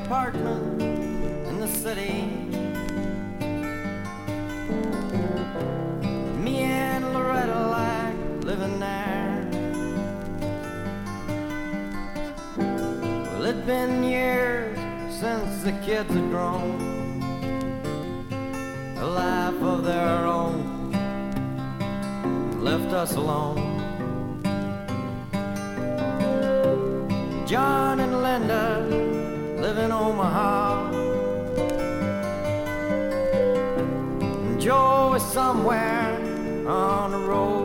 apartment in the city. Me and Loretta like living there. Well, it'd been years since the kids had grown a life of their own, left us alone. John and Linda live in Omaha, and Joe is somewhere on the road.